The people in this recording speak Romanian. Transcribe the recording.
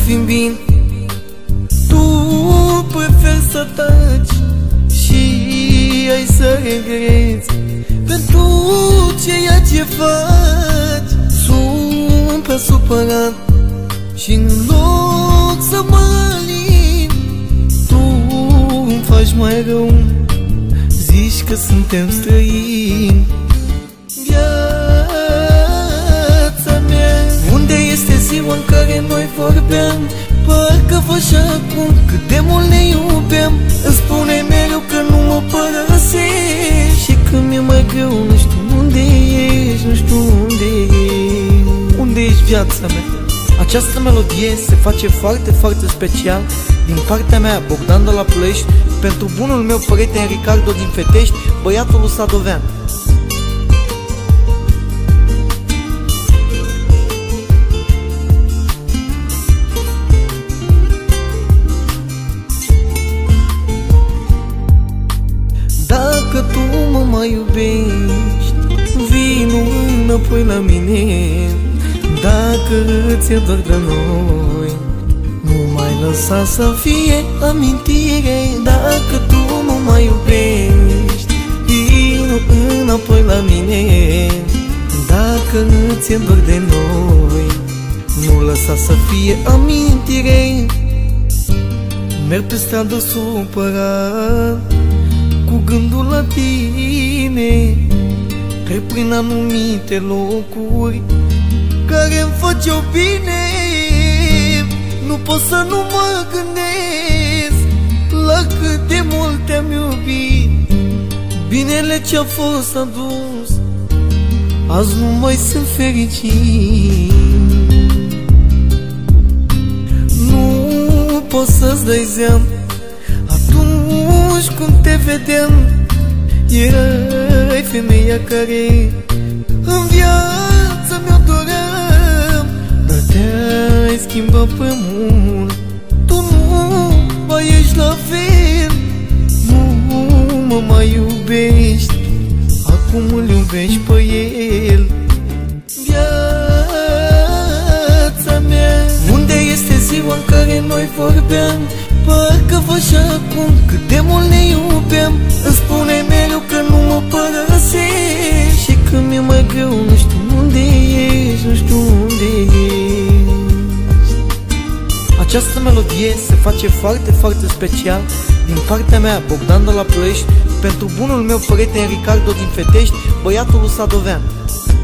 fim bine. Tu preferi să taci și ai să regreți pentru ceea ce faci. Sunt pe supărat și în loc să mă alin, tu îmi faci mai rău, zici că suntem străini. Viața mea, unde este ziua în care noi vorbeam? Parcă văd și acum cât de mult ne iubeam. Îmi spune mereu că nu mă părăsești și când mi-e mai greu, nu știu unde ești, nu știu unde ești. Unde ești, viața mea? Această melodie se face foarte, foarte special din partea mea, Bogdan de la Ploiești, pentru bunul meu prieten Ricardo din Fetești, băiatul lui Sadovean. Dacă tu mă mai iubești, vino înapoi la mine. Dacă ți-e dor de noi, nu mai lăsa să fie amintire. Dacă tu mă mai iubești, vino înapoi la mine. Dacă ți-e dor de noi, nu lăsa să fie amintire. Merg pe stradă supărat, cu gândul la tine, trec prin anumite locuri care-mi făceau bine. Nu pot să nu mă gândesc la cât de mult te-am iubit. Binele ce-a fost adus, azi nu mai sunt fericit. Nu pot să-ți dai seama, atunci când te vedeam, erai femeia care în viața mea doream. Dar te-ai schimbat pe mult, tu nu mai ești la fel. Nu mă mai iubești, acum îl iubești pe el. Viața mea, unde este ziua în care noi vorbeam? Parcă văd și acum cât de mult ne iubeam. Îmi spune mereu că nu mă părăsești și când mi-e mai greu, nu știu unde ești, nu știu unde ești. Această melodie se face foarte, foarte special din partea mea, Bogdan de la Ploiești, pentru bunul meu prieten Ricardo din Fetești, băiatul lui Sadovean.